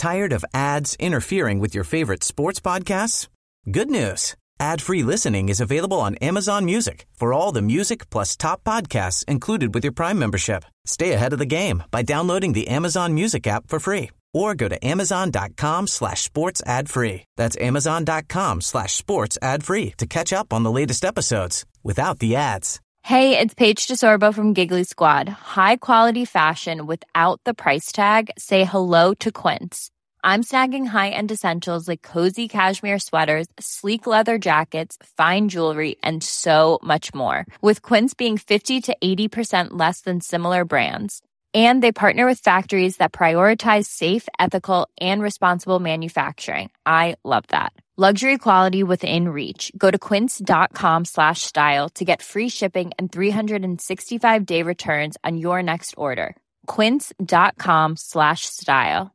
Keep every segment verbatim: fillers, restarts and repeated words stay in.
Tired of ads interfering with your favorite sports podcasts? Good news. Ad-free listening is available on Amazon Music for all the music plus top podcasts included with your Prime membership. Stay ahead of the game by downloading the Amazon Music app for free or go to amazon.com slash sports ad free. That's amazon.com slash sports ad free to catch up on the latest episodes without the ads. Hey, it's Paige DeSorbo from Giggly Squad. High quality fashion without the price tag. Say hello to Quince. I'm snagging high-end essentials like cozy cashmere sweaters, sleek leather jackets, fine jewelry, and so much more. With Quince being fifty to eighty percent less than similar brands. And they partner with factories that prioritize safe, ethical, and responsible manufacturing. I love that. Luxury quality within reach. Go to quince.com slash style to get free shipping and three sixty-five day returns on your next order. Quince.com slash style.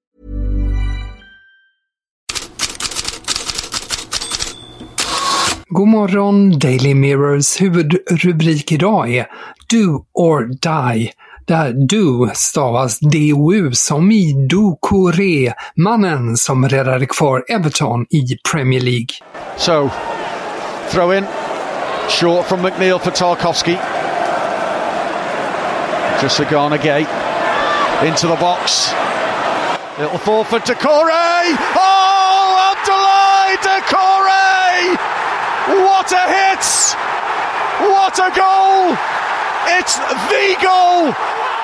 God morgon, Daily Mirrors huvudrubrik idag är Do or Die, där Do stavas D O U som i Doucouré, mannen som räddade kvar Everton i Premier League. So, throw in, short from McNeil for Tarkowski. Just a Ghana gate, into the box. Little forward to Doucouré! Oh, Abdoulaye Doucouré! What a hit! What a goal! It's the goal!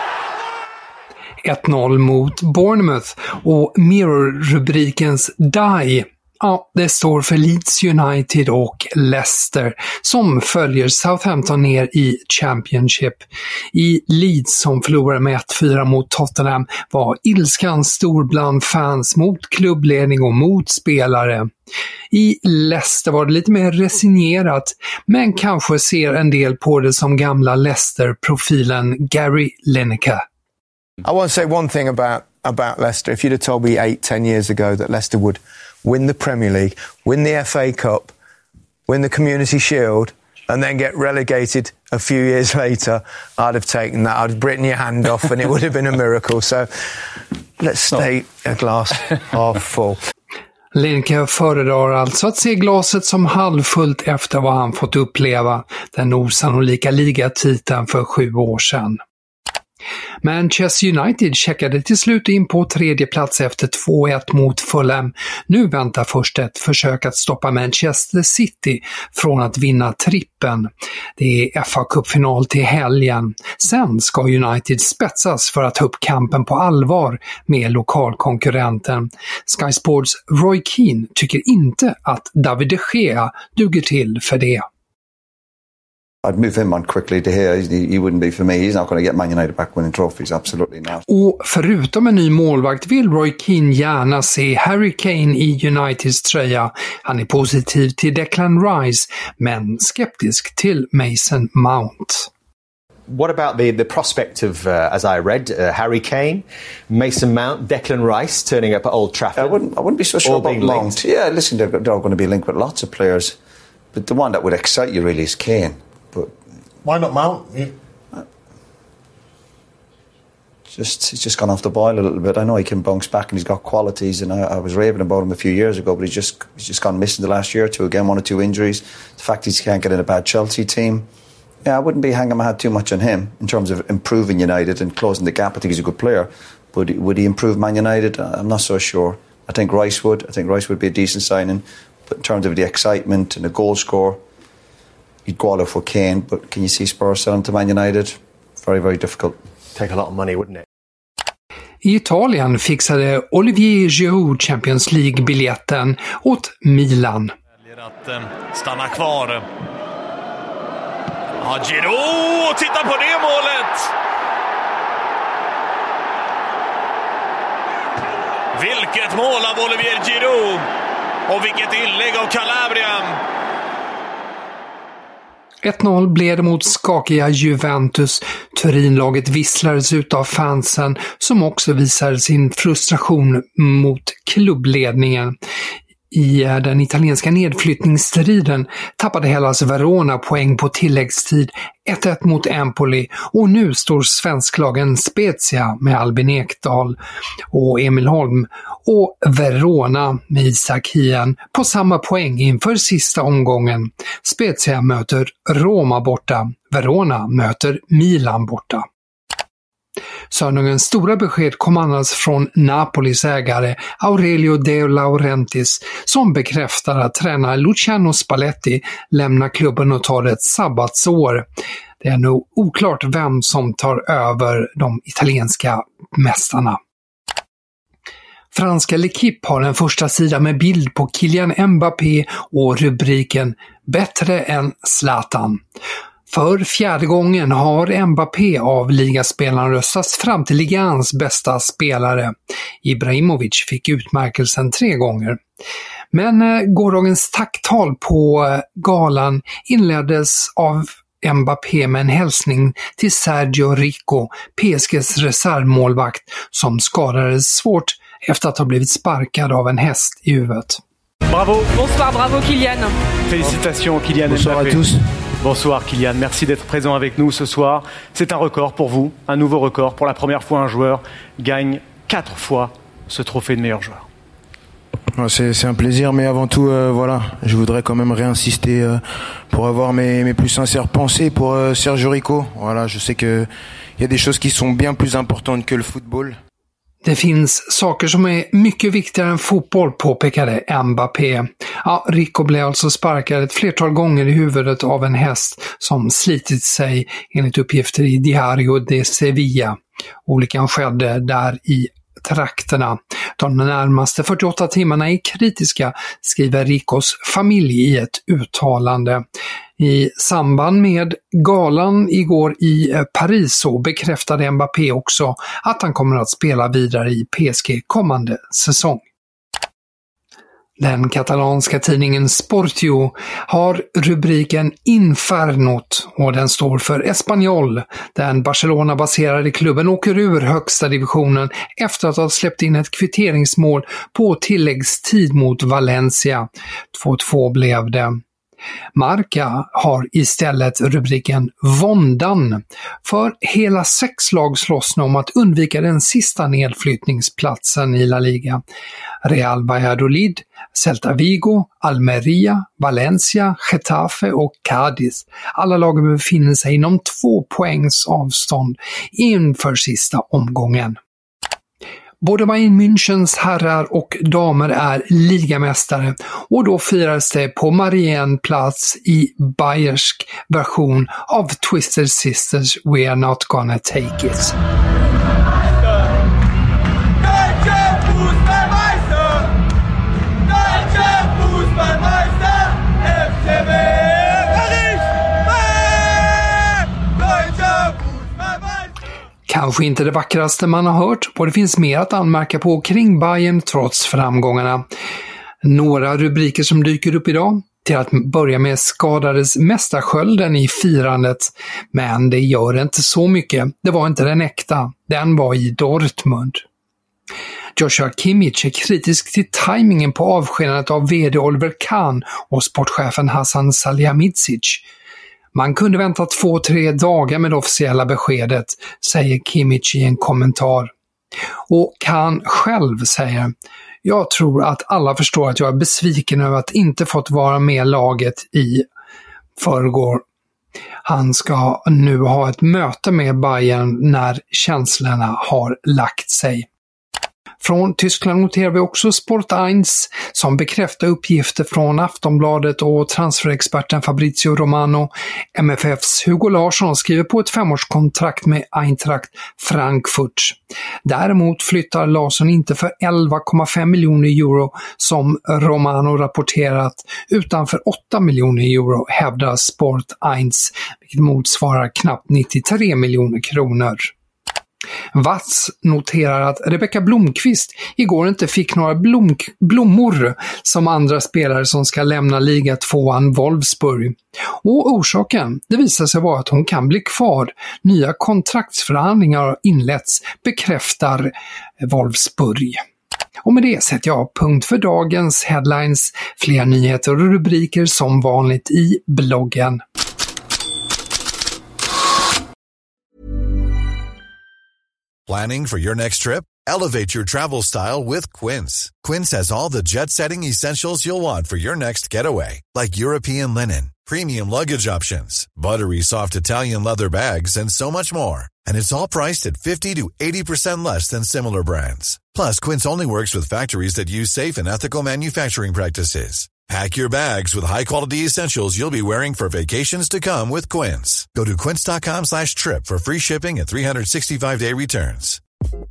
ett noll mot Bournemouth och Mirror-rubrikens Die. Ja, det står för Leeds United och Leicester som följer Southampton ner i Championship. I Leeds som förlorade med ett fyra mot Tottenham var ilskan stor bland fans mot klubbledning och mot spelare. I Leicester var det lite mer resignerat, men kanske ser en del på det som gamla Leicester-profilen Gary Lineker. I want to say one thing about, about Leicester. If you'd have told me eight, ten years ago that Leicester would win the Premier League, win the F A Cup, win the Community Shield, and then get relegated a few years later, I'd have taken that. I'd have written your hand off and it would have been a miracle. So let's stay a glass half full. Lineker föredrar alltså att se glaset som halvfullt efter vad han fått uppleva, den osannolika ligatiteln för sju år sedan. Manchester United checkade till slut in på tredje plats efter två ett mot Fulham. Nu väntar först ett försök att stoppa Manchester City från att vinna trippen. Det är F A-cupfinal till helgen. Sen ska United spetsas för att ta upp kampen på allvar med lokalkonkurrenten. Sky Sports Roy Keane tycker inte att David de Gea duger till för det. I'd move him on quickly to here. He, he wouldn't be for me. He's not going to get Man United back winning trophies. Absolutely not. Och förutom en ny målvakt vill Roy Keane gärna se Harry Kane i Uniteds tröja. Han är positiv till Declan Rice, men skeptisk till Mason Mount. What about the, the prospect of, uh, as I read, uh, Harry Kane, Mason Mount, Declan Rice turning up at Old Trafford? I wouldn't, I wouldn't be so sure about Mount. Yeah, listen, they're, they're going to be linked with lots of players. But the one that would excite you really is Kane. But why not Mount? Yeah. Just he's just gone off the boil a little bit. I know he can bounce back and he's got qualities, and I, I was raving about him a few years ago, but he's just he's just gone missing the last year or two. Again, one or two injuries. The fact he can't get in a bad Chelsea team. Yeah, I wouldn't be hanging my hat too much on him in terms of improving United and closing the gap. I think he's a good player, but would he improve Man United? I'm not so sure. I think Rice would. I think Rice would be a decent signing, but in terms of the excitement and the goal score, you'd go all out for Kane, but can you see Spurs selling to Man United? Very, very difficult. Take a lot of money, wouldn't it? I Italien fixade Olivier Giroud Champions League-biljetten åt Milan. Att eh, stanna kvar. Ja, Giroud! Titta på det målet! Vilket mål av Olivier Giroud! Och vilket inlägg av Calabria! ett noll blev det mot skakiga Juventus. Turinlaget visslades ut av fansen som också visade sin frustration mot klubbledningen. I den italienska nedflyttningsstriden tappade Hellas Verona poäng på tilläggstid ett ett mot Empoli och nu står svensklagen Spezia med Albin Ekdal och Emil Holm och Verona med Isak Hien på samma poäng inför sista omgången. Spezia möter Roma borta, Verona möter Milan borta. Söndagens stora besked kom annars från Napolis ägare Aurelio De Laurentiis som bekräftar att tränare Luciano Spalletti lämnar klubben och tar ett sabbatsår. Det är nog oklart vem som tar över de italienska mästarna. Franska L'Equipe har en första sida med bild på Kylian Mbappé och rubriken "Bättre än Zlatan". För fjärde gången har Mbappé av ligaspelaren röstats fram till ligans bästa spelare. Ibrahimovic fick utmärkelsen tre gånger. Men eh, gårdagens tacktal på eh, galan inleddes av Mbappé med en hälsning till Sergio Rico, P S G:s reservmålvakt, som skadades svårt efter att ha blivit sparkad av en häst i huvudet. Bravo! Bonsoir, bravo Kylian! Félicitations Kylian Mbappé. Bonsoir à tous. Bonsoir Kylian, merci d'être présent avec nous ce soir. C'est un record pour vous, un nouveau record. Pour la première fois, un joueur gagne quatre fois ce trophée de meilleur joueur. C'est, c'est un plaisir, mais avant tout, euh, voilà, je voudrais quand même réinsister euh, pour avoir mes, mes plus sincères pensées pour euh, Sergio Rico. Voilà, je sais que il y a des choses qui sont bien plus importantes que le football. Det finns saker som är mycket viktigare än fotboll, påpekade Mbappé. Ja, Rico blev alltså sparkad ett flertal gånger i huvudet av en häst som slitit sig, enligt uppgifter i Diario de Sevilla. Olyckan skedde där i trakterna. De närmaste fyrtioåtta timmarna är kritiska, skriver Ricos familj i ett uttalande. I samband med galan igår i Paris så bekräftade Mbappé också att han kommer att spela vidare i P S G kommande säsong. Den katalanska tidningen Sportiu har rubriken Infernot och den står för Espanyol. Den Barcelona-baserade klubben åker ur högsta divisionen efter att ha släppt in ett kvitteringsmål på tilläggstid mot Valencia. två två blev det. Marca har istället rubriken Våndan, för hela sex lag slåss nu om att undvika den sista nedflyttningsplatsen i La Liga. Real Valladolid, Celta Vigo, Almeria, Valencia, Getafe och Cádiz. Alla lag befinner sig inom två poängs avstånd inför sista omgången. Både Bayern Münchens herrar och damer är ligamästare och då firades det på Marienplatz i bayersk version av Twisted Sisters We Are Not Gonna Take It. Kanske inte det vackraste man har hört, och det finns mer att anmärka på kring Bayern trots framgångarna. Några rubriker som dyker upp idag. Till att börja med skadades mästarskölden i firandet, men det gör inte så mycket. Det var inte den äkta, den var i Dortmund. Joshua Kimmich är kritisk till tajmingen på avskedandet av vd Oliver Kahn och sportchefen Hassan Salihamidzic. Man kunde vänta två, tre dagar med det officiella beskedet, säger Kimmich i en kommentar. Och Kahn själv säger: jag tror att alla förstår att jag är besviken över att inte fått vara med laget i förrgår. Han ska nu ha ett möte med Bayern när känslorna har lagt sig. Från Tyskland noterar vi också Sport eins som bekräftar uppgifter från Aftonbladet och transferexperten Fabrizio Romano. M F F:s Hugo Larsson skriver på ett femårskontrakt med Eintracht Frankfurt. Däremot flyttar Larsson inte för elva komma fem miljoner euro som Romano rapporterat, utan för åtta miljoner euro, hävdar Sport eins, vilket motsvarar knappt nittiotre miljoner kronor. Watz noterar att Rebecca Blomqvist igår inte fick några blom- blommor som andra spelare som ska lämna liga tvåan Wolfsburg. Och orsaken, det visar sig vara att hon kan bli kvar. Nya kontraktsförhandlingar har inletts, bekräftar Wolfsburg. Och med det sätter jag punkt för dagens headlines. Fler nyheter och rubriker som vanligt i bloggen. Planning for your next trip? Elevate your travel style with Quince. Quince has all the jet-setting essentials you'll want for your next getaway, like European linen, premium luggage options, buttery soft Italian leather bags, and so much more. And it's all priced at fifty to eighty percent less than similar brands. Plus, Quince only works with factories that use safe and ethical manufacturing practices. Pack your bags with high-quality essentials you'll be wearing for vacations to come with Quince. Go to quince.com slash trip for free shipping and three sixty-five day returns.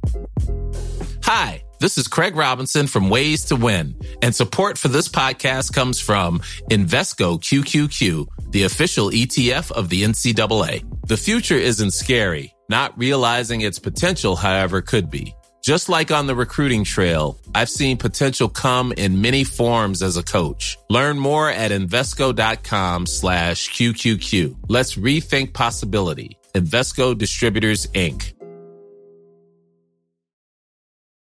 Hi, this is Craig Robinson from Ways to Win, and support for this podcast comes from Invesco Q Q Q, the official E T F of the N C double A. The future isn't scary. Not realizing its potential, however, could be. Just like on the recruiting trail, I've seen potential come in many forms as a coach. Learn more at Invesco.com slash QQQ. Let's rethink possibility. Invesco Distributors, Incorporated.